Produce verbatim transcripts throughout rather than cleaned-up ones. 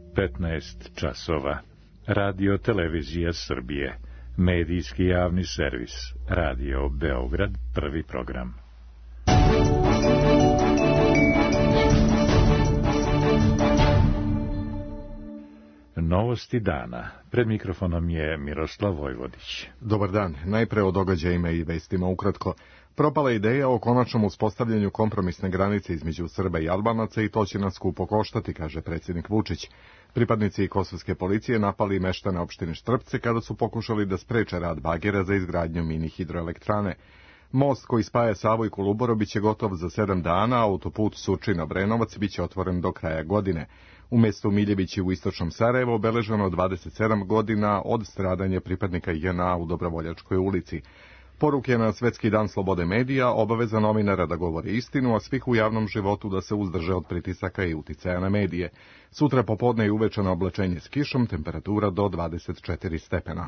petnaest časova. Radio Televizija Srbije. Medijski javni servis. Radio Beograd, prvi program. Novosti dana. Pred mikrofonom je Miroslav Vojvodić. Dobar dan. Najpre o događajima i vestima ukratko. Propala ideja o konačnom uspostavljanju kompromisne granice između Srba i Albanaca i to će nas skupo koštati, kaže predsjednik Vučić. Pripadnici kosovske policije napali meštane opštine Štrpce kada su pokušali da spreče rad bagera za izgradnju mini hidroelektrane. Most koji spaja Savu i Kolubaro biće gotov za sedam dana, autoput Surčin-Obrenovac biće otvoren do kraja godine. U mestu Miljevići u istočnom Sarajevu obeleženo dvadeset sedam godina od stradanja pripadnika J N A u Dobrovoljačkoj ulici. Poruke na Svetski dan slobode medija, obaveza novinara da govori istinu, a svih u javnom životu da se uzdrže od pritisaka i uticaja na medije. Sutra popodne i uveče na oblačenje s kišom, temperatura do dvadeset četiri stepena.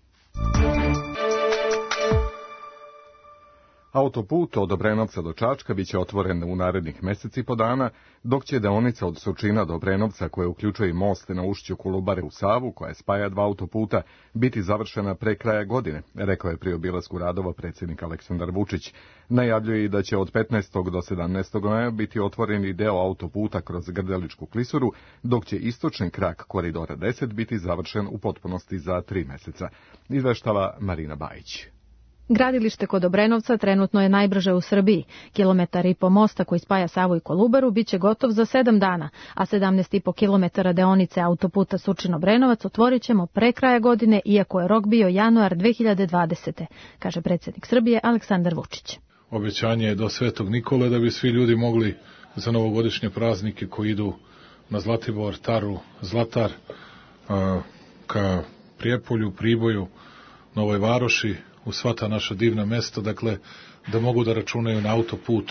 Autoput od Obrenovca do Čačka biće otvoren u narednih meseci po dana, dok će deonica od Surčina do Obrenovca, koja uključuje i most na ušću Kolubare u Savu, koja spaja dva autoputa, biti završena pre kraja godine, rekao je pri obilasku radova predsjednik Aleksandar Vučić. Najavljuje i da će od petnaestog do sedamnaestog maja biti otvoreni deo autoputa kroz Grdeličku klisuru, dok će istočni krak koridora deset biti završen u potpunosti za tri meseca. Izveštava Marina Bajić. Gradilište kod Obrenovca trenutno je najbrže u Srbiji. Kilometar i po mosta koji spaja Savu i Kolubaru biće gotov za sedam dana, a sedamnaest i po kilometara deonice autoputa Surčin-Obrenovac otvorit ćemo pre kraja godine, iako je rok bio januar dve hiljade dvadesete, kaže predsjednik Srbije Aleksandar Vučić. Obećanje je do Svetog Nikole da bi svi ljudi mogli za novogodišnje praznike koji idu na Zlatibor, Taru, Zlatar, ka Prijepolju, Priboju, Novoj Varoši, u sva ta naša divna mesta, dakle, da mogu da računaju na autoput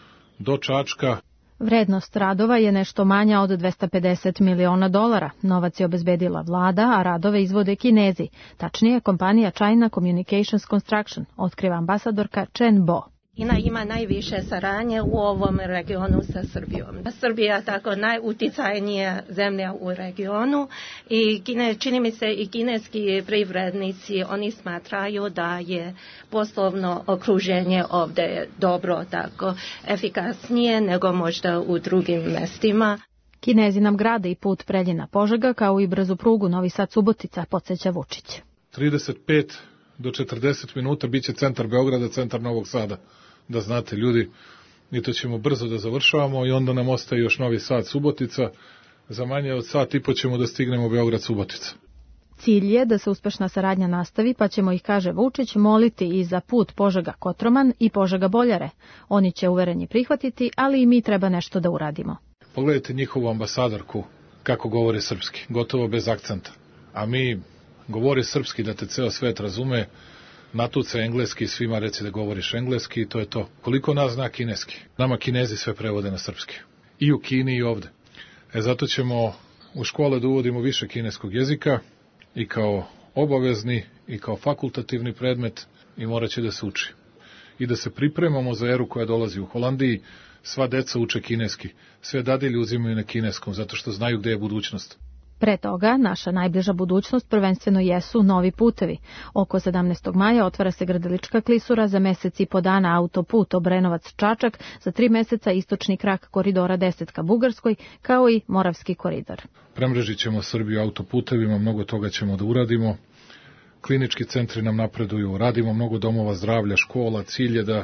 do Čačka. Vrednost radova je nešto manja od dvesta pedeset miliona dolara. Novac je obezbedila vlada, a radove izvode Kinezi. Tačnije, kompanija China Communications Construction, otkriva ambasadorka Chen Bo. Kina ima najviše saradnje u ovom regionu sa Srbijom. Srbija je tako najuticajnija zemlja u regionu i kine, čini mi se i kineski privrednici, oni smatraju da je poslovno okruženje ovdje dobro, tako efikasnije nego možda u drugim mestima. Kinezi nam grade i put Preljina-Požega kao i brzu prugu Novi Sad-Subotica, podsjeća Vučić. trideset pet do četrdeset minuta biće centar Beograda, centar Novog Sada. Da znate, ljudi, mi to ćemo brzo da završavamo i onda nam ostaje još Novi Sad, Subotica. Za manje od sat i po ćemo da stignemo Beograd, Subotica. Cilj je da se uspešna saradnja nastavi, pa ćemo ih, kaže Vučić, moliti i za put Požega-Kotroman i Požega-Boljare. Oni će uvereni prihvatiti, ali i mi treba nešto da uradimo. Pogledajte njihovu ambasadorku, kako govore srpski, gotovo bez akcenta. A mi govori srpski da te ceo svet razume, natuce engleski, svima reci da govoriš engleski i to je to. Koliko nas zna kineski? Nama Kinezi sve prevode na srpski. I u Kini i ovde. E zato ćemo u škole da uvodimo više kineskog jezika i kao obavezni i kao fakultativni predmet i morat će da se uči. I da se pripremamo za eru koja dolazi u Holandiji. Sva deca uče kineski. Sve dadilje uzimaju na kineskom zato što znaju gde je budućnost. Pre toga, naša najbliža budućnost prvenstveno jesu novi putevi. Oko sedamnaestog maja otvara se Grdelička klisura, za mesec i po dana autoput Obrenovac-Čačak, za tri meseca istočni krak koridora deset ka Bugarskoj, kao i Moravski koridor. Premrežit ćemo Srbiju autoputevima, mnogo toga ćemo da uradimo. Klinički centri nam napreduju, radimo mnogo domova zdravlja, škola, cilj je da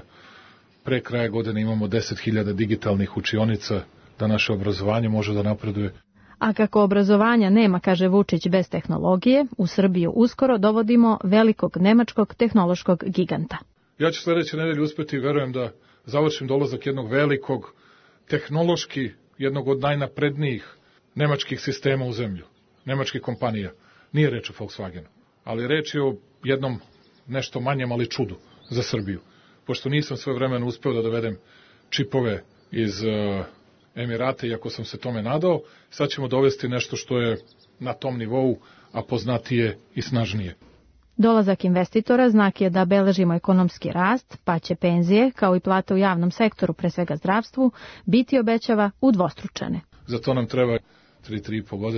pre kraja godine imamo deset hiljada digitalnih učionica, da naše obrazovanje može da napreduje. A kako obrazovanja nema, kaže Vučić, bez tehnologije, u Srbiju uskoro dovodimo velikog nemačkog tehnološkog giganta. Ja ću sledeće nedelje uspeti i verujem da završim dolazak jednog velikog, tehnološki, jednog od najnaprednijih nemačkih sistema u zemlju, nemačkih kompanija. Nije reč o Volkswagenu, ali reč je o jednom nešto manjem, ali čudu za Srbiju. Pošto nisam sve vremena uspeo da dovedem čipove iz uh, Emirate, iako sam se tome nadao, sad ćemo dovesti nešto što je na tom nivou, a poznatije i snažnije. Dolazak investitora znak je da beležimo ekonomski rast, pa će penzije, kao i plate u javnom sektoru, pre svega zdravstvu, biti, obećava, udvostručene. Za to nam treba tri, tri i po godine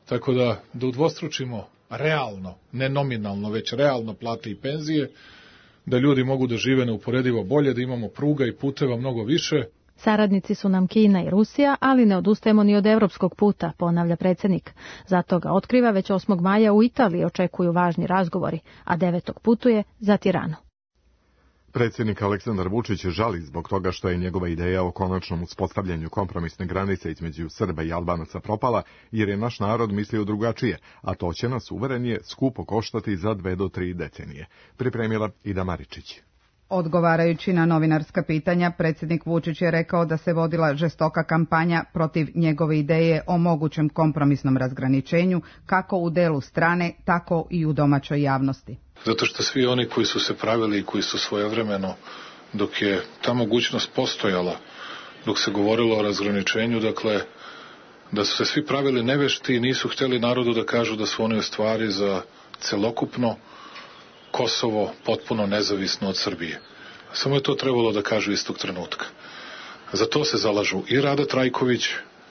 Tako da, da udvostručimo realno, ne nominalno, već realno plate i penzije, da ljudi mogu da žive neuporedivo bolje, da imamo pruga i puteva mnogo više. Saradnici su nam Kina i Rusija, ali ne odustajemo ni od evropskog puta, ponavlja predsjednik. Zato ga otkriva već osmog maja u Italiji očekuju važni razgovori, a devetog putuje za Tiranu. Predsjednik Aleksandar Vučić žali zbog toga što je njegova ideja o konačnom uspostavljanju kompromisne granice između Srba i Albanaca propala, jer je naš narod mislio drugačije, a to će nas, uveren je, skupo koštati za dve do tri decenije. Pripremila Ida Maričić. Odgovarajući na novinarska pitanja, predsjednik Vučić je rekao da se vodila žestoka kampanja protiv njegove ideje o mogućem kompromisnom razgraničenju, kako u delu strane, tako i u domaćoj javnosti. Zato što svi oni koji su se pravili i koji su svojevremeno, dok je ta mogućnost postojala, dok se govorilo o razgraničenju, dakle, da su se svi pravili nevešti i nisu htjeli narodu da kažu da su oni u stvari za celokupno Kosovo potpuno nezavisno od Srbije. Samo je to trebalo da kažu istog trenutka. Za to se zalažu i Rada Trajković,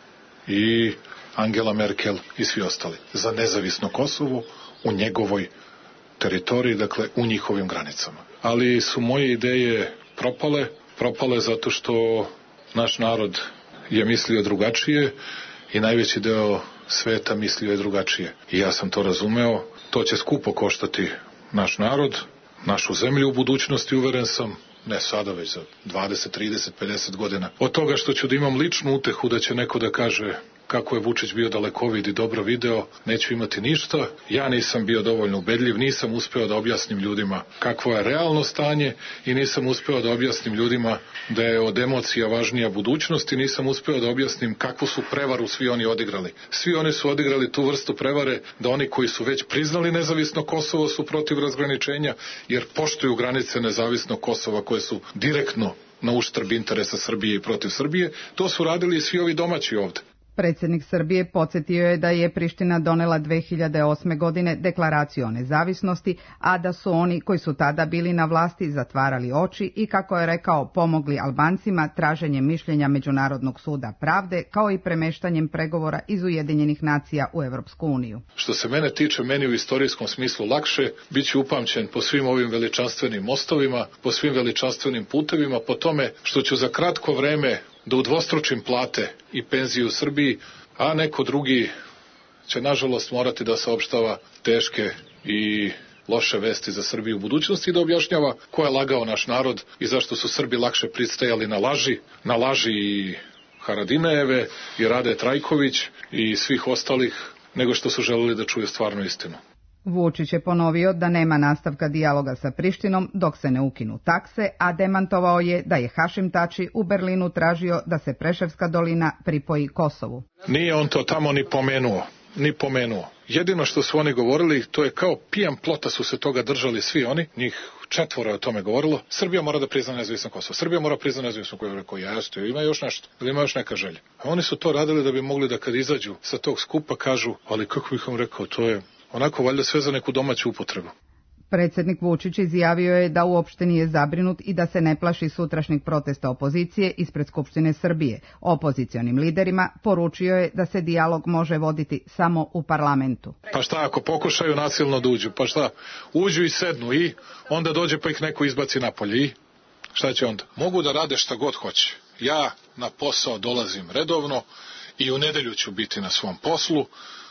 i Angela Merkel i svi ostali. Za nezavisno Kosovo u njegovoj teritoriji, dakle u njihovim granicama. Ali su moje ideje propale, propale zato što naš narod je mislio drugačije i najveći deo sveta mislio je drugačije. I ja sam to razumeo, to će skupo koštati naš narod, našu zemlju u budućnosti, uveren sam, ne sada, već za dvadeset, trideset, pedeset godina. Od toga što ću da imam ličnu utehu da će neko da kaže kako je Vučić bio dalekovid i dobro video, neću imati ništa. Ja nisam bio dovoljno ubedljiv, nisam uspeo da objasnim ljudima kakvo je realno stanje i nisam uspeo da objasnim ljudima da je od emocija važnija budućnost i nisam uspeo da objasnim kakvu su prevaru svi oni odigrali. Svi oni su odigrali tu vrstu prevare da oni koji su već priznali nezavisno Kosovo su protiv razgraničenja jer poštuju granice nezavisnog Kosova koje su direktno na uštrb interesa Srbije i protiv Srbije. To su radili i svi ovi domaći ovde. Predsjednik Srbije podsjetio je da je Priština donela dve hiljade osme. godine deklaraciju o nezavisnosti, a da su oni koji su tada bili na vlasti zatvarali oči i, kako je rekao, pomogli Albancima traženjem mišljenja Međunarodnog suda pravde, kao i premeštanjem pregovora iz Ujedinjenih nacija u Evropsku uniju. Što se mene tiče, meni u istorijskom smislu lakše, bit ću upamćen po svim ovim veličanstvenim mostovima, po svim veličanstvenim putevima, po tome što ću za kratko vreme da udvostručim plate i penziju u Srbiji, a neko drugi će nažalost morati da saopštava teške i loše vesti za Srbiju u budućnosti i da objašnjava ko je lagao naš narod i zašto su Srbi lakše pristajali na laži, na laži i Haradinajeve i Rade Trajković i svih ostalih, nego što su želeli da čuju stvarnu istinu. Vučić je ponovio da nema nastavka dijaloga sa Prištinom dok se ne ukinu takse, a demantovao je da je Hašim Tači u Berlinu tražio da se Preševska dolina pripoji Kosovu. Nije on to tamo ni pomenuo, ni pomenuo. Jedino što su oni govorili, to je kao pijan plota su se toga držali svi oni, njih četvoro je o tome govorilo. Srbija mora da prizna nezavisno Kosovo. Srbija mora priznati nezavisno Kosovo. Rekao, jeste, ima još nešto, ili ima još neka želja. A oni su to radili da bi mogli da kad izađu sa tog skupa kažu, ali kako bih vam rekao, to je onako valjda sve za neku domaću upotrebu. Predsjednik Vučić izjavio je da uopšte nije zabrinut i da se ne plaši sutrašnjeg protesta opozicije ispred Skupštine Srbije. Opozicionim liderima poručio je da se dijalog može voditi samo u parlamentu. Pa šta ako pokušaju nasilno da uđu? Pa šta? Uđu i sednu i onda dođe pa ih neko izbaci napolje i šta će onda? Mogu da rade šta god hoće. Ja na posao dolazim redovno i u nedelju ću biti na svom poslu.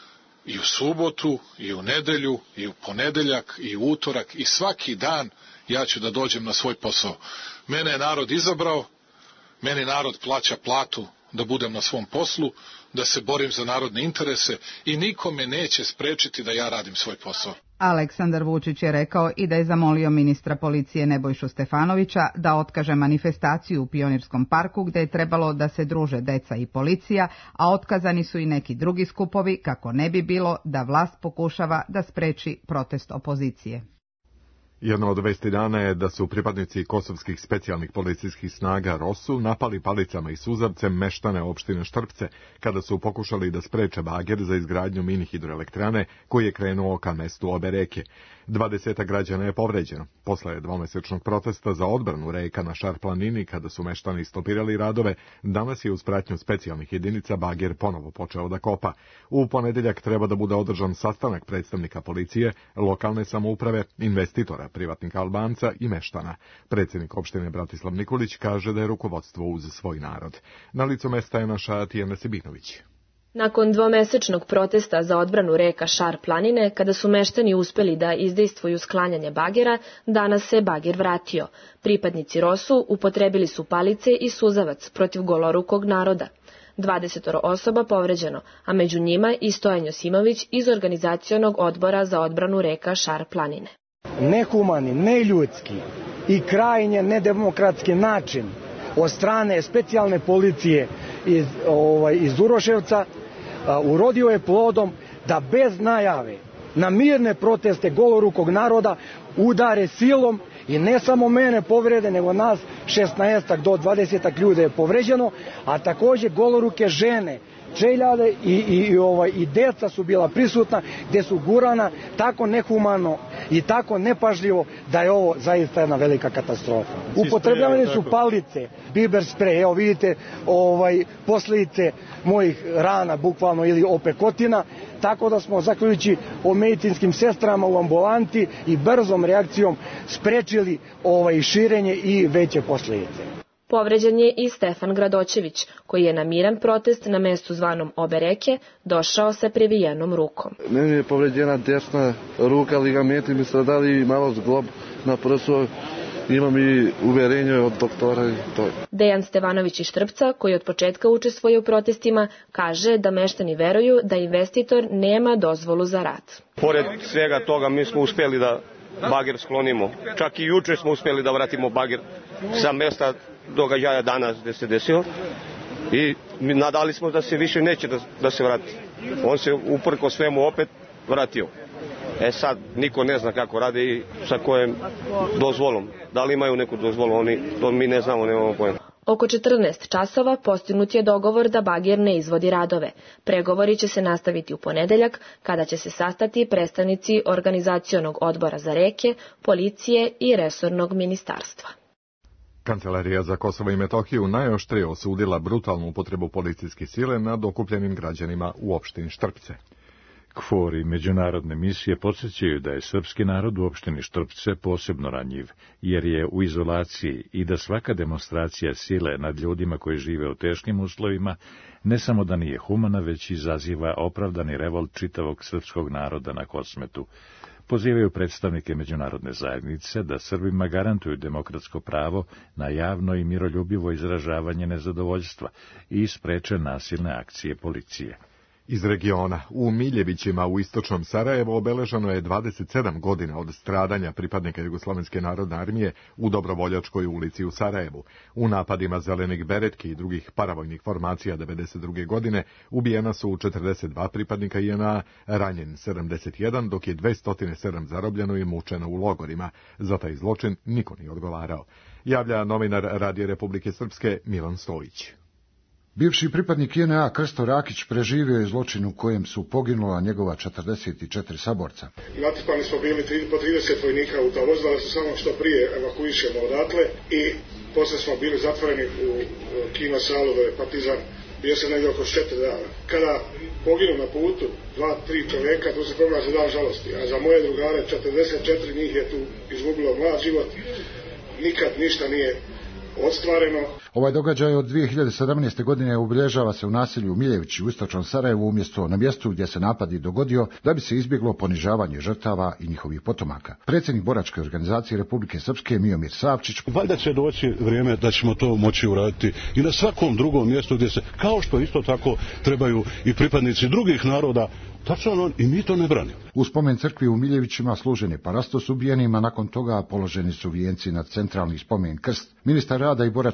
I u subotu, i u nedelju, i u ponedeljak, i u utorak, i svaki dan ja ću da dođem na svoj posao. Mene je narod izabrao, meni narod plaća platu da budem na svom poslu, da se borim za narodne interese i niko me neće sprečiti da ja radim svoj posao. Aleksandar Vučić je rekao i da je zamolio ministra policije Nebojšu Stefanovića da otkaže manifestaciju u Pionirskom parku gde je trebalo da se druže deca i policija, a otkazani su i neki drugi skupovi kako ne bi bilo da vlast pokušava da spreči protest opozicije. Jedna od vesti dana je da su pripadnici kosovskih specijalnih policijskih snaga ROSU napali palicama i suzavcem meštane opštine Štrpce kada su pokušali da spreče bager za izgradnju mini hidroelektrane koji je krenuo ka mestu obe reke. Dvadesetak građana je povređeno. Posle dvomesečnog protesta za odbranu reka na Šar planini, kada su meštani stopirali radove, danas je uz pratnju specijalnih jedinica bager ponovo počeo da kopa. U ponedeljak treba da bude održan sastanak predstavnika policije, lokalne samouprave, investitora, privatnika Albanca i meštana. Predsjednik opštine Bratislav Nikolić kaže da je rukovodstvo uz svoj narod. Na licu mesta je naša Tijana Sibinović. Nakon dvomesečnog protesta za odbranu reka Šar planine, kada su meštani uspeli da izdejstvuju sklanjanje bagera, danas se bager vratio. Pripadnici ROSU upotrebili su palice i suzavac protiv golorukog naroda. dvadesetoro osoba povređeno, a među njima i Stojan Josimović iz organizacionog odbora za odbranu reka Šar planine. Nehumani, neljudski i krajnje nedemokratski način od strane specijalne policije iz, ovaj, iz Uroševca a, urodio je plodom da bez najave na mirne proteste golorukog naroda udare silom i ne samo mene povrede, nego nas šesnaestak do dvadesetak ljudi je povređeno, a također goloruke žene, čeljade i, i, i, ovaj, i deca su bila prisutna, gdje su gurana tako nehumano i tako nepažljivo da je ovo zaista jedna velika katastrofa. Upotrebljavane su palice, biber sprej, evo vidite ovaj, posljedice mojih rana bukvalno ili opekotina, tako da smo zahvaljujući o medicinskim sestrama u ambulanti i brzom reakcijom sprečili ovaj, širenje i veće posljedice. Povređen je i Stefan Gradoćević, koji je na miran protest na mestu zvanom Obe reke došao sa previjenom rukom. Meni je povređena desna ruka, ligamenti mi se dali malo zglob na prsu, imam i uverenje od doktora i to. Dejan Stevanović iz Štrpca, koji od početka učestvuje u protestima, kaže da meštani veruju da investitor nema dozvolu za rad. Pored svega toga mi smo uspjeli da bager sklonimo. Čak i juče smo uspjeli da vratimo bager sa mesta događaja danas gdje se desio i mi nadali smo da se više neće da, da se vrati. On se uprko svemu opet vratio. E sad niko ne zna kako rade i sa kojom dozvolom. Da li imaju neku dozvolu, oni, to mi ne znamo, nemamo pojma. Oko četrnaest časova postignut je dogovor da bager ne izvodi radove. Pregovori će se nastaviti u ponedeljak, kada će se sastati predstavnici organizacionog odbora za reke, policije i resornog ministarstva. Kancelarija za Kosovo i Metohiju najoštrije osudila brutalnu upotrebu policijske sile nad okupljenim građanima u opštini Štrpce. KFOR i međunarodne misije podsjećaju da je srpski narod u opštini Štrpce posebno ranjiv, jer je u izolaciji i da svaka demonstracija sile nad ljudima koji žive u teškim uslovima ne samo da nije humana, već izaziva opravdani revolt čitavog srpskog naroda na Kosmetu. Pozivaju predstavnike međunarodne zajednice da Srbima garantuju demokratsko pravo na javno i miroljubivo izražavanje nezadovoljstva i spreče nasilne akcije policije. Iz regiona, u Miljevićima u istočnom Sarajevu obeleženo je dvadeset sedam godina od stradanja pripadnika Jugoslovenske narodne armije u Dobrovoljačkoj ulici u Sarajevu. U napadima zelenih beretki i drugih paravojnih formacija devedeset druge godine ubijena su četrdeset dva pripadnika J N A, ranjen sedamdeset jedan, dok je dvesta sedam zarobljeno i mučeno u logorima. Za taj zločin niko nije odgovarao. Javlja novinar Radija Republike Srpske Milan Stojić. Bivši pripadnik J N A Krsto Rakić preživio je zločin u kojem su poginula njegova četrdeset četiri saborca. Natrpani smo bili po trideset vojnika u ta vozila, su samo što prije evakuišemo odatle i posle smo bili zatvoreni u kino salu da je Partizan. Bio sam negdje oko četiri dana. Kada poginu na putu dva, tri čovjeka, to se proglaši dan žalosti. A za moje drugare četrdeset četiri njih je tu izgubilo mlad život. Nikad ništa nije ostvareno. Ovaj događaj od dvije hiljade sedamnaeste. godine obilježava se u naselju Miljevići u istočnom Sarajevu, umjesto na mjestu gdje se napad i dogodio, da bi se izbjeglo ponižavanje žrtava i njihovih potomaka. Predsjednik boračke organizacije Republike Srpske Miomir Savčić: valjda će doći vrijeme da ćemo to moći uraditi i na svakom drugom mjestu gdje se, kao što isto tako trebaju i pripadnici drugih naroda. Tačno, i mi to ne branimo. U spomen crkvi u Miljevićima služen je parastos ubijenima, nakon toga položeni su vijenci nad centralni spomen krst. Ministar rada i boračko-invalidske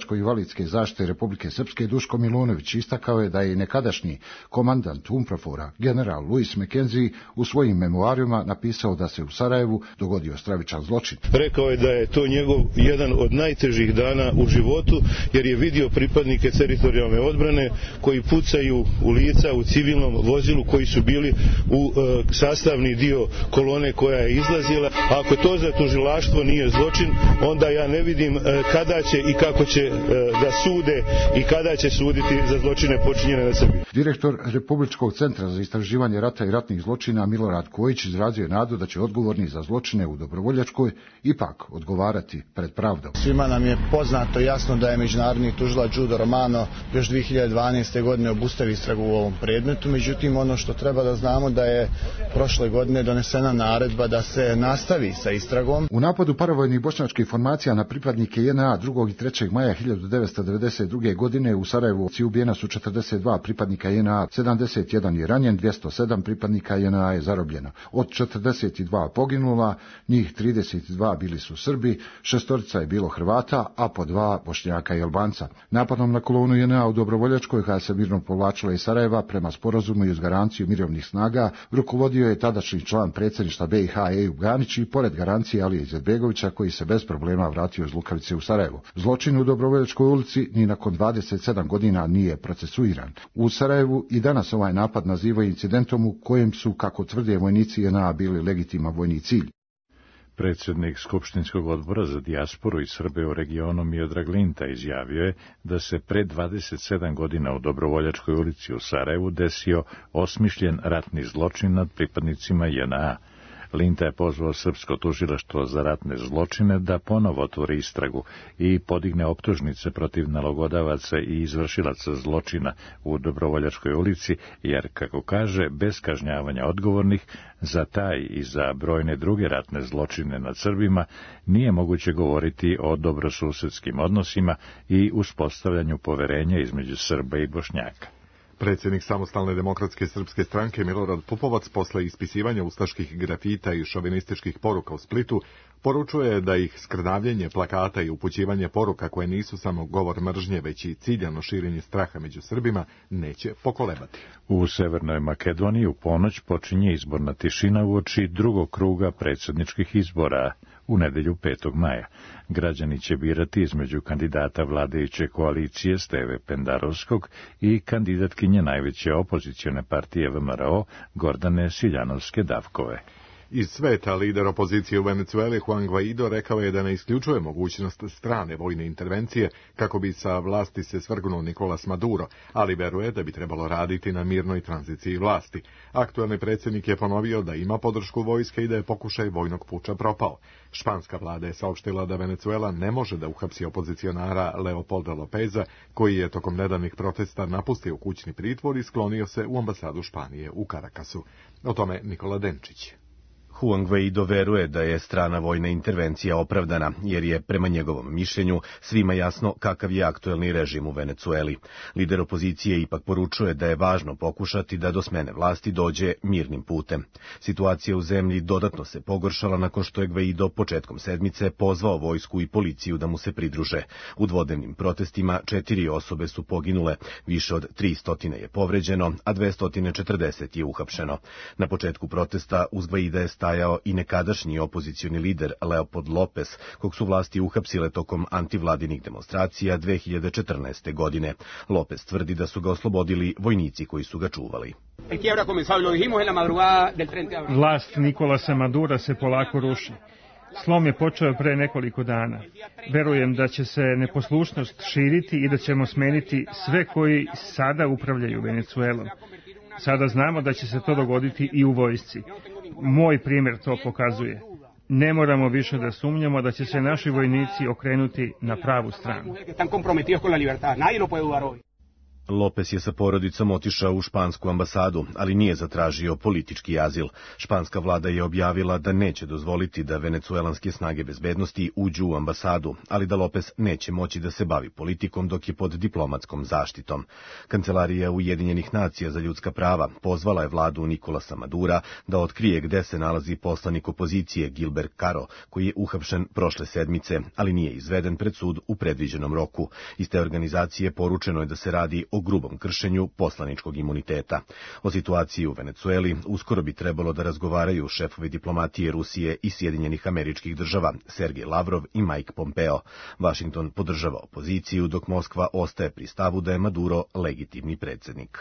satelitske zaštite Republike Srpske Duško Milunović istakao je da je nekadašnji komandant UNPROFOR-a, general Luis McKenzie, u svojim memoarima napisao da se u Sarajevu dogodio stravičan zločin. Rekao je da je to njegov jedan od najtežih dana u životu, jer je vidio pripadnike teritorijalne odbrane koji pucaju u lica u civilnom vozilu, koji su bili u e, sastavni dio kolone koja je izlazila. A ako to za tužilaštvo nije zločin, onda ja ne vidim e, kada će i kako će e, da sude i kada će suditi za zločine počinjene na Srbiji. Direktor Republičkog centra za istraživanje rata i ratnih zločina Milorad Kojić izrazio je nadu da će odgovorni za zločine u Dobrovoljačkoj ipak odgovarati pred pravdom. Svima nam je poznato jasno da je međunarodni tužilac Giudo Romano još dvije hiljade dvanaeste. godine obustavio istragu u ovom predmetu, međutim ono što treba da znamo da je prošle godine donesena naredba da se nastavi sa istragom. U napadu paravojnih bošnjačkih formacija na pripadnike J N A drugog i trećeg maja hiljadu devetsto devedeset druge. godine u Sarajevu ubijena su četrdeset dva pripadnika J N A, sedamdeset jedan je ranjen, dvjesto sedam pripadnika J N A je zarobljeno. Od četrdeset dva poginula, njih trideset dva bili su Srbi, šestorica je bilo Hrvata, a po dva Bošnjaka i Albanca. Napadom na kolonu J N A u Dobrovoljačkoj, koja se mirno povlačila iz Sarajeva prema sporazumu i uz garanciju mirovnih snaga, rukovodio je tadašnji član predsjedništva B i H Ejub Ganić i pored garancije Alije Izetbegovića, koji se bez problema vratio iz Lukavice u Sarajevo. Zločin u Dobrovoljačkoj ulici ni nakon dvadeset sedam godina nije procesuiran. U Sarajevu i danas ovaj napad nazivaju incidentom u kojem su, kako tvrde vojnici J N A, bili legitiman vojni cilj. Predsjednik Skupštinskog odbora za dijasporu i Srbe u regionu Miodrag Linta izjavio je da se pre dvadeset sedam godina u Dobrovoljačkoj ulici u Sarajevu desio osmišljen ratni zločin nad pripadnicima J N A. Linta je pozvao srpsko tužilaštvo za ratne zločine da ponovo otvori istragu i podigne optužnice protiv nalogodavaca i izvršilaca zločina u Dobrovoljačkoj ulici, jer, kako kaže, bez kažnjavanja odgovornih za taj i za brojne druge ratne zločine nad Srbima nije moguće govoriti o dobrosusedskim odnosima i uspostavljanju poverenja između Srba i Bošnjaka. Predsjednik Samostalne demokratske srpske stranke Milorad Pupovac posle ispisivanja ustaških grafita i šovinističkih poruka u Splitu poručuje da ih skrnavljenje plakata i upućivanje poruka koje nisu samo govor mržnje, već i ciljano širenje straha među Srbima neće pokolebati. U Severnoj Makedoniji u ponoć počinje izborna tišina uoči drugog kruga predsjedničkih izbora u nedelju petog maja. Građani će birati između kandidata vladajuće koalicije Steve Pendarovskog i kandidatkinje najveće opozicione partije V M R O Gordane Siljanovske-Davkove. Iz sveta lider opozicije u Venecueli Juan Guaido rekao je da ne isključuje mogućnost strane vojne intervencije kako bi sa vlasti se svrgnuo Nicolas Maduro, ali veruje da bi trebalo raditi na mirnoj tranziciji vlasti. Aktuelni predsjednik je ponovio da ima podršku vojske i da je pokušaj vojnog puča propao. Španska vlada je saopštila da Venecuela ne može da uhapsi opozicionara Leopolda Lopeza, koji je tokom nedavnih protesta napustio kućni pritvor i sklonio se u ambasadu Španije u Karakasu. O tome Nikola Denčić. Juan Guaido veruje da je strana vojna intervencija opravdana, jer je, prema njegovom mišljenju, svima jasno kakav je aktuelni režim u Venecueli. Lider opozicije ipak poručuje da je važno pokušati da do smene vlasti dođe mirnim putem. Situacija u zemlji dodatno se pogoršala nakon što je Guaido početkom sedmice pozvao vojsku i policiju da mu se pridruže. U dvodnevnim protestima četiri osobe su poginule, više od tristo je povređeno, a dvesta četrdeset je uhapšeno. Na početku protesta uz Guaida je stajao i nekadašnji opozicioni lider Leopold Lopez, kog su vlasti uhapsile tokom antivladinih demonstracija dve hiljade četrnaeste. godine. Lopez tvrdi da su ga oslobodili vojnici koji su ga čuvali. Vlast Nikolasa Madura se polako ruši. Slom je počeo pre nekoliko dana. Verujem da će se neposlušnost širiti i da ćemo smeniti sve koji sada upravljaju Venecuelom. Sada znamo da će se to dogoditi i u vojsci. Moj primjer to pokazuje. Ne moramo više da sumnjamo da će se naši vojnici okrenuti na pravu stranu. Lopez je sa porodicom otišao u špansku ambasadu, ali nije zatražio politički azil. Španska vlada je objavila da neće dozvoliti da venecuelanske snage bezbednosti uđu u ambasadu, ali da Lopez neće moći da se bavi politikom dok je pod diplomatskom zaštitom. Kancelarija Ujedinjenih nacija za ljudska prava pozvala je vladu Nikolasa Madura da otkrije gde se nalazi poslanik opozicije Gilbert Caro, koji je uhapšen prošle sedmice, ali nije izveden pred sud u predviđenom roku. Iz te organizacije poručeno je da se radi o grubom kršenju poslaničkog imuniteta. O situaciji u Venecueli uskoro bi trebalo da razgovaraju šefovi diplomatije Rusije i Sjedinjenih Američkih Država, Sergej Lavrov i Mike Pompeo. Vašington podržava opoziciju, dok Moskva ostaje pri stavu da je Maduro legitimni predsjednik.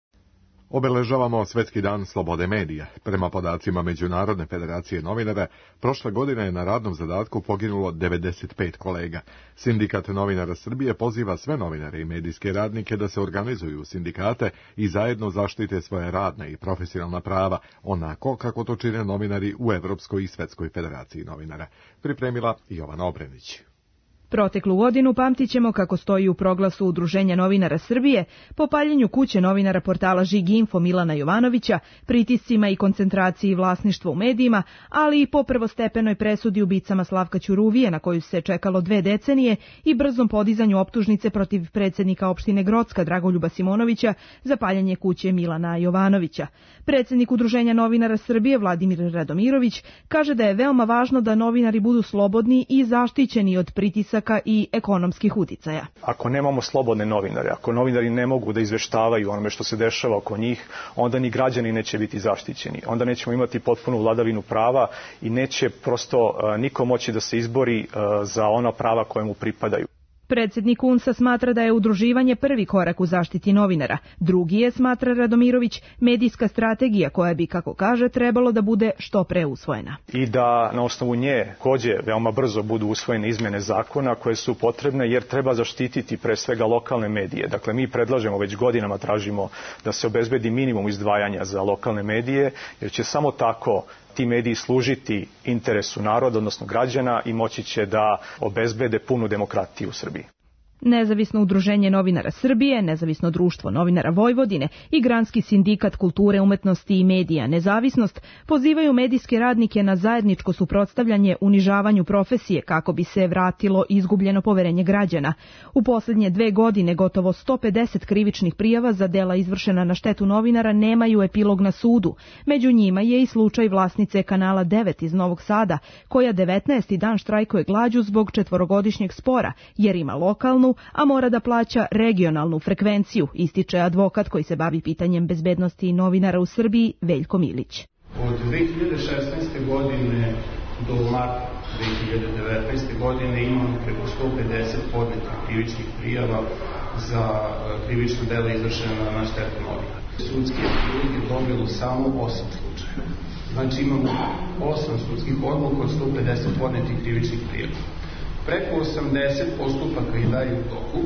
Obeležavamo Svetski dan slobode medija. Prema podacima Međunarodne federacije novinara, prošle godine je na radnom zadatku poginulo devedeset pet kolega. Sindikat novinara Srbije poziva sve novinare i medijske radnike da se organizuju u sindikate i zajedno zaštite svoje radne i profesionalna prava, onako kako to čine novinari u Evropskoj i Svetskoj federaciji novinara. Pripremila Jovana Obrenić. Proteklu godinu pamtit ćemo, kako stoji u proglasu Udruženja novinara Srbije, po paljenju kuće novinara portala Žig Info Milana Jovanovića, pritiscima i koncentraciji vlasništva u medijima, ali i po prvostepenoj presudi ubicama Slavka Ćuruvije, na koju se čekalo dve decenije, i brzom podizanju optužnice protiv predsjednika opštine Grocka Dragoljuba Simonovića za paljenje kuće Milana Jovanovića. Predsjednik Udruženja novinara Srbije Vladimir Radomirović kaže da je veoma važno da novinari budu slobodni i zaštićeni od pritisaka i ekonomskih uticaja. Ako nemamo slobodne novinare, ako novinari ne mogu da izveštavaju onome što se dešava oko njih, onda ni građani neće biti zaštićeni. Onda nećemo imati potpunu vladavinu prava i neće prosto niko moći da se izbori za ona prava koje mu pripadaju. Predsjednik U N S A smatra da je udruživanje prvi korak u zaštiti novinara. Drugi je, smatra Radomirović, medijska strategija koja bi, kako kaže, trebalo da bude što pre usvojena. I da na osnovu nje takođe veoma brzo budu usvojene izmene zakona koje su potrebne, jer treba zaštititi pre svega lokalne medije. Dakle, mi predlažemo, već godinama tražimo da se obezbedi minimum izdvajanja za lokalne medije, jer će samo tako ti mediji služiti interesu naroda, odnosno građana, i moći će da obezbede punu demokratiju u Srbiji. Nezavisno udruženje novinara Srbije, Nezavisno društvo novinara Vojvodine i Granski sindikat kulture, umetnosti i medija Nezavisnost pozivaju medijske radnike na zajedničko suprotstavljanje unižavanju profesije kako bi se vratilo izgubljeno poverenje građana. U posljednje dve godine gotovo sto pedeset krivičnih prijava za dela izvršena na štetu novinara nemaju epilog na sudu. Među njima je i slučaj vlasnice kanala devet iz Novog Sada, koja devetnaesti dan štrajkuje glađu zbog četvorogodišnjeg spora, jer ima lokalnu, a mora da plaća regionalnu frekvenciju, ističe advokat koji se bavi pitanjem bezbednosti novinara u Srbiji, Veljko Milić. Od dve hiljade šesnaeste. godine do marta dve hiljade devetnaeste. godine imamo preko sto pedeset podnetih krivičnih prijava za krivična dela izvršena na štetu novinara. Sudski epilog je dobilo samo osam slučajeva. Znači imamo osam sudskih odluka od sto pedeset podnetih krivičnih prijava. Preko osamdeset postupaka i dalje u toku.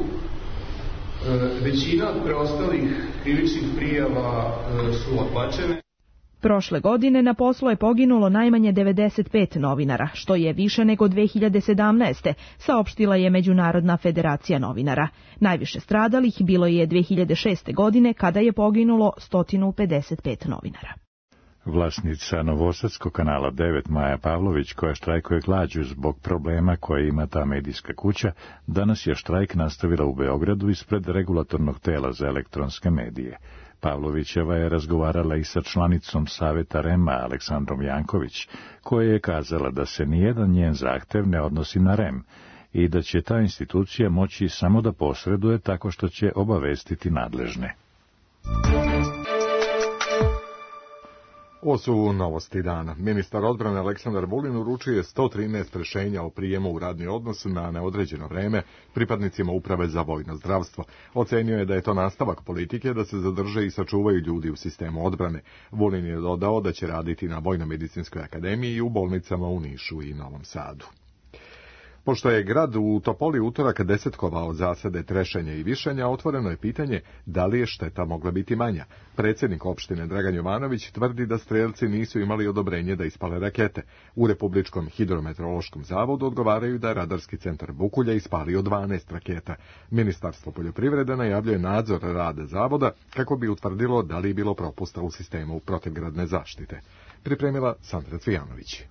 Većina od preostalih krivičnih prijava su odbačene. Prošle godine na poslu je poginulo najmanje devedeset pet novinara, što je više nego dve hiljade sedamnaeste. saopštila je Međunarodna federacija novinara. Najviše stradalih bilo je dve hiljade šeste. godine, kada je poginulo sto pedeset pet novinara. Vlasnica Novosadskog kanala devet Maja Pavlović, koja štrajkuje glađu zbog problema koje ima ta medijska kuća, danas je štrajk nastavila u Beogradu ispred regulatornog tela za elektronske medije. Pavlovićeva je razgovarala i sa članicom Saveta REM-a Aleksandrom Janković, koja je kazala da se nijedan njen zahtev ne odnosi na REM i da će ta institucija moći samo da posreduje tako što će obavestiti nadležne. Ovo su novosti dana. Ministar odbrane Aleksandar Vulin uručio je sto trinaest rešenja o prijemu u radni odnos na neodređeno vreme pripadnicima Uprave za vojno zdravstvo. Ocenio je da je to nastavak politike da se zadrže i sačuvaju ljudi u sistemu odbrane. Vulin je dodao da će raditi na Vojno-medicinskoj akademiji i u bolnicama u Nišu i Novom Sadu. Pošto je grad u Topoli utorak desetkovao zasade trešenja i višenja, otvoreno je pitanje da li je šteta mogla biti manja. Predsjednik opštine Dragan Jovanović tvrdi da strelci nisu imali odobrenje da ispale rakete. U Republičkom hidrometeorološkom zavodu odgovaraju da je radarski centar Bukulja ispalio dvanaest raketa. Ministarstvo poljoprivrede najavljuje nadzor rada zavoda kako bi utvrdilo da li je bilo propusta u sistemu protivgradne zaštite. Pripremila Sandra Cvijanović.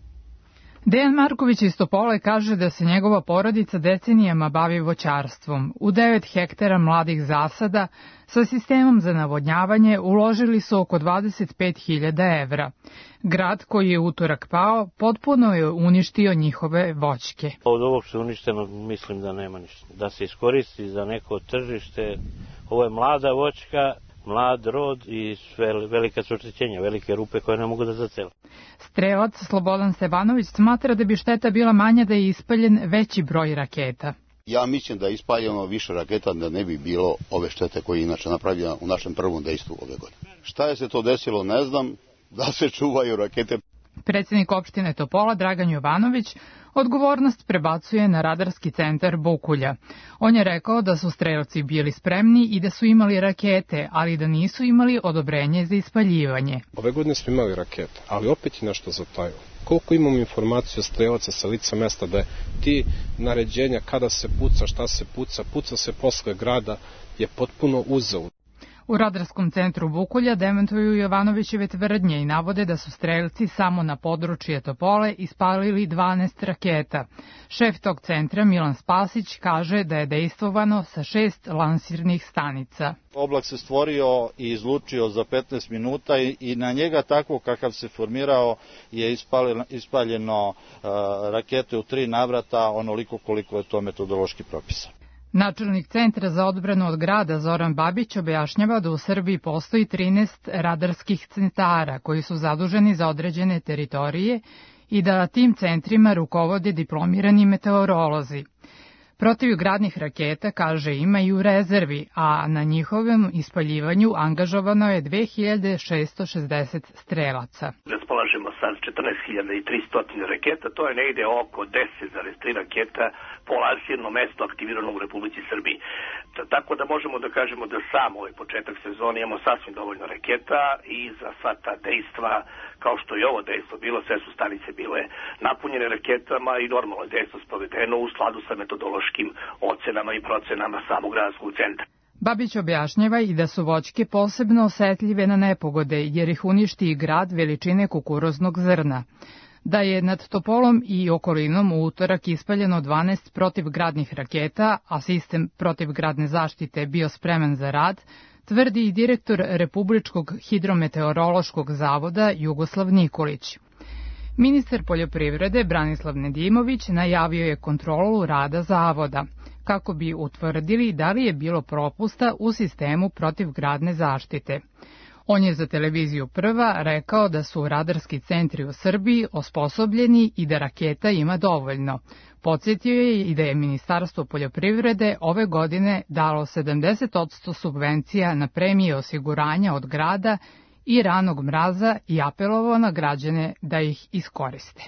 Dejan Marković iz Topole kaže da se njegova porodica decenijama bavi voćarstvom. U devet hektara mladih zasada sa sistemom za navodnjavanje uložili su oko dvadeset pet hiljada evra. Grad koji je utorak pao potpuno je uništio njihove voćke. Od ovog što je uništeno mislim da nema ništa. Da se iskoristi za neko tržište. Ovo je mlada voćka, mlad rod i sve velika su oštećenja, velike rupe koje ne mogu da zacele. Strelac Slobodan Stevanović smatra da bi šteta bila manja da je ispaljen veći broj raketa. Ja mislim da je ispaljeno više raketa da ne bi bilo ove štete koje je inače napravljena u našem prvom dejstvu ove godine. Šta je se to desilo ne znam, da se čuvaju rakete. Predsjednik opštine Topola Dragan Jovanović odgovornost prebacuje na radarski centar Bukulja. On je rekao da su strelci bili spremni i da su imali rakete, ali da nisu imali odobrenje za ispaljivanje. Ove godine smo imali rakete, ali opet je nešto zatajilo. Koliko imamo informaciju strelaca sa lica mesta da je ti naređenja kada se puca, šta se puca, puca se posle grada je potpuno uzalud. U radarskom centru Bukulja demantuju Jovanovićeve tvrdnje i navode da su strelci samo na područje Topole ispalili dvanaest raketa. Šef tog centra Milan Spasić kaže da je dejstvovano sa šest lansirnih stanica. Oblak se stvorio i izlučio za petnaest minuta i na njega tako kakav se formirao je ispaljeno rakete u tri navrata onoliko koliko je to metodološki propisano. Načelnik Centra za odbranu od grada Zoran Babić objašnjava da u Srbiji postoji trinaest radarskih centara koji su zaduženi za određene teritorije i da tim centrima rukovode diplomirani meteorolozi. Protivgradnih raketa, kaže, ima i u rezervi, a na njihovom ispaljivanju angažovano je dve hiljade šesto šezdeset strelaca. Raspolažemo sa četrnaest hiljada tristo raketa, to je negde oko deset zarez tri raketa po lansirnom mestu aktivirano u Republici Srbiji. Tako da možemo da kažemo da sam ovaj početak sezone imamo sasvim dovoljno raketa i za sva ta dejstva, kao što je ovo dejstvo bilo, sve su stanice bile napunjene raketama i normalno je dejstvo sprovedeno u skladu sa metodološkim ocenama i procenama samog radarskog centra. Babić objašnjava i da su voćke posebno osetljive na nepogode, jer ih uništi i grad veličine kukuruznog zrna. Da je nad Topolom i okolinom u utorak ispaljeno dvanaest protivgradnih raketa, a sistem protivgradne zaštite bio spreman za rad, tvrdi i direktor Republičkog hidrometeorološkog zavoda Jugoslav Nikolić. Ministar poljoprivrede Branislav Nedimović najavio je kontrolu rada zavoda, kako bi utvrdili da li je bilo propusta u sistemu protivgradne zaštite. On je za televiziju Prva rekao da su radarski centri u Srbiji osposobljeni i da raketa ima dovoljno. Podsjetio je i da je Ministarstvo poljoprivrede ove godine dalo sedamdeset posto subvencija na premije osiguranja od grada i ranog mraza i apelovao na građane da ih iskoriste.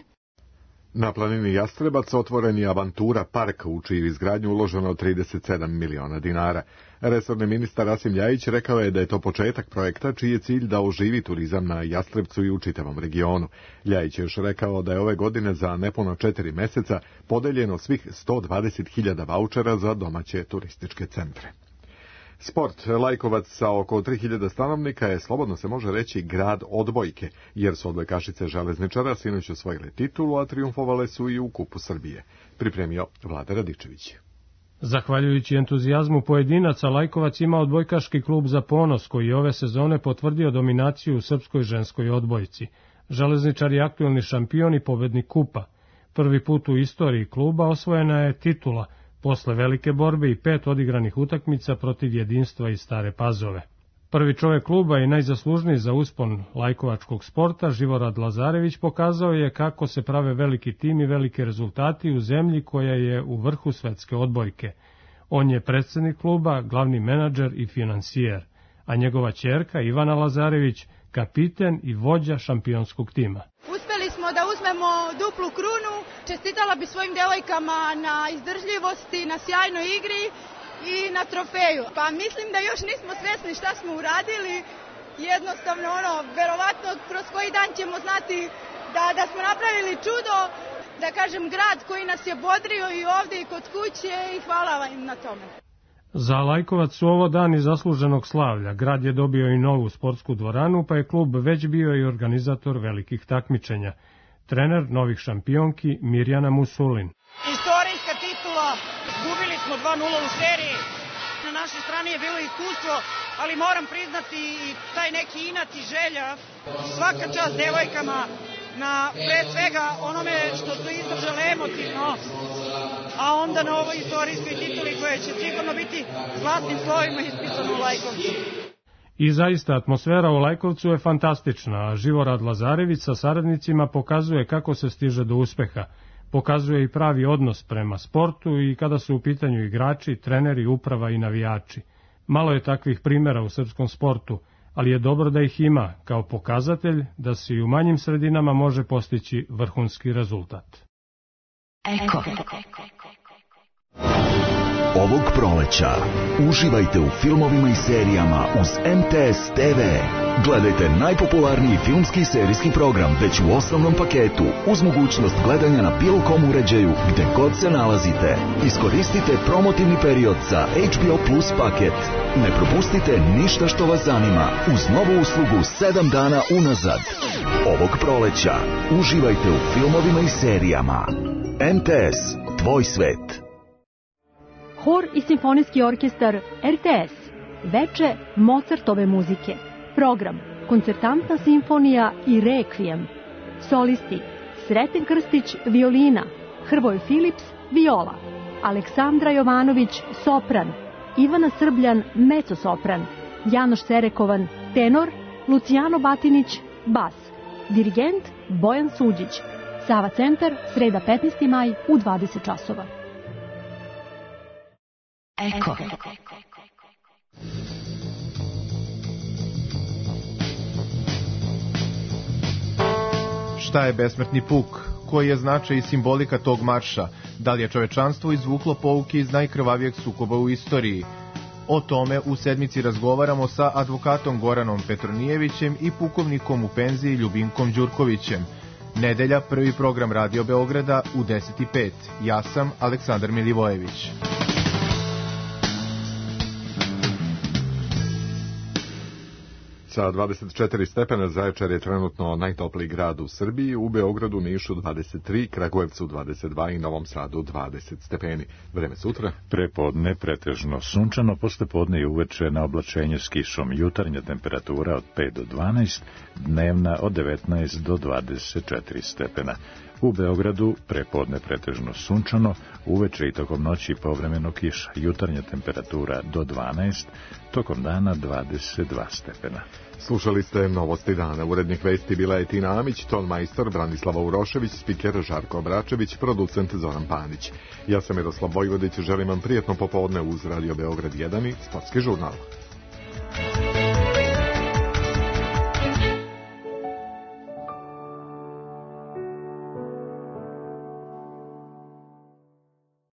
Na planini Jastrebac otvoren je Avantura park u čiju izgradnju uloženo trideset sedam miliona dinara. Resorni ministar Rasim Ljajić rekao je da je to početak projekta čiji je cilj da oživi turizam na Jastrebcu i u čitavom regionu. Ljajić je još rekao da je ove godine za nepuno četiri meseca podeljeno svih sto dvadeset hiljada vaučera za domaće turističke centre. Sport. Lajkovac sa oko tri hiljade stanovnika je, slobodno se može reći, grad odbojke, jer su odbojkašice Železničara sinoć osvojile titulu, a triumfovale su i u Kupu Srbije. Pripremio Vlada Radičević. Zahvaljujući entuzijazmu pojedinaca, Lajkovac ima odbojkaški klub za ponos, koji je ove sezone potvrdio dominaciju u srpskoj ženskoj odbojci. Železničar je aktuelni šampion i pobednik Kupa. Prvi put u istoriji kluba osvojena je titula, posle velike borbe i pet odigranih utakmica protiv Jedinstva i Stare Pazove. Prvi čovek kluba i najzaslužniji za uspon lajkovačkog sporta, Živorad Lazarević, pokazao je kako se prave veliki tim i velike rezultati u zemlji koja je u vrhu svetske odbojke. On je predsjednik kluba, glavni menadžer i finansijer, a njegova ćerka Ivana Lazarević, kapiten i vođa šampionskog tima. Uspeli smo da uzmemo duplu krunu, Čestitala bi svojim devojkama na izdržljivosti, na sjajnoj igri i na trofeju. Pa mislim da još nismo svesni šta smo uradili. Jednostavno, ono, verovatno kroz koji dan ćemo znati da, da smo napravili čudo, da kažem, grad koji nas je bodrio i ovde i kod kuće i hvala im na tome. Za Lajkovac su ovo dani zasluženog slavlja. Grad je dobio i novu sportsku dvoranu, pa je klub već bio i organizator velikih takmičenja. Trener novih šampionki Mirjana Musulin. Istorijska titula, gubili smo dva nula u seriji. Na našoj strani je bilo iskustvo, ali moram priznati i taj neki inat i želja. Svaka čast devojkama na pre svega onome što su izdržale emotivno, a onda na ovoj istorijskoj tituli koja će sigurno biti zlatnim slovima ispisana u Lajkovcu. I zaista, atmosfera u Lajkovcu je fantastična, a Živorad Lazarević sa saradnicima pokazuje kako se stiže do uspeha. Pokazuje i pravi odnos prema sportu i kada su u pitanju igrači, treneri, uprava i navijači. Malo je takvih primjera u srpskom sportu, ali je dobro da ih ima kao pokazatelj da se i u manjim sredinama može postići vrhunski rezultat. Eko. Ovog proleća uživajte u filmovima i serijama uz M T S T V. Gledajte najpopularniji filmski i serijski program već u osnovnom paketu uz mogućnost gledanja na bilo kom uređaju gde god se nalazite. Iskoristite promotivni period za H B O Plus paket. Ne propustite ništa što vas zanima uz novu uslugu sedam dana unazad. Ovog proleća uživajte u filmovima i serijama. M T S, tvoj svet. Hor i simfonijski orkestar R T S. Veče Mozartove muzike. Program Koncertantna simfonija i Rekvijem. Solisti Sreten Krstić violina, Hrvoje Filips viola, Aleksandra Jovanović sopran, Ivana Srbljan mezosopran, Janoš Serekovan tenor, Lucijano Batinić bas. Dirigent Bojan Suđić. Sava centar, sreda petnaesti maj u dvadeset časova. Eko. Šta je besmrtni puk? Koji je značaj i simbolika tog marša? Da li je čovečanstvo izvuklo pouke iz najkrvavijeg sukoba u istoriji? O tome u sedmici razgovaramo sa advokatom Goranom Petronijevićem i pukovnikom u penziji Ljubinkom Đurkovićem. Nedelja, prvi program Radio Beograda u deset i pet. Ja sam Aleksandar Milivojević. Sa dvadeset četiri stepena Zaječar je trenutno najtopliji grad u Srbiji, u Beogradu, Nišu dvadeset tri, Kragujevcu dvadeset dva i Novom Sadu dvadeset stepeni. Vreme sutra? Prepodne pretežno sunčano, posle podne i uveče na oblačenje s kišom. Jutarnja temperatura od pet do dvanaest, dnevna od devetnaest do dvadeset četiri stepena. U Beogradu prepodne pretežno sunčano, uveče i tokom noći povremeno kiša. Jutarnja temperatura do dvanaest, tokom dana dvadeset dva stepena. Slušali ste Novosti dana. Urednik vesti bila je Tina Amić, ton majstor Branislava Urošević, spiker Žarko Obračević, producent Zoran Panić. Ja sam Miroslav Vojvodić, želim vam prijetno popodne uz Radio Beograd jedan i Sportski žurnal.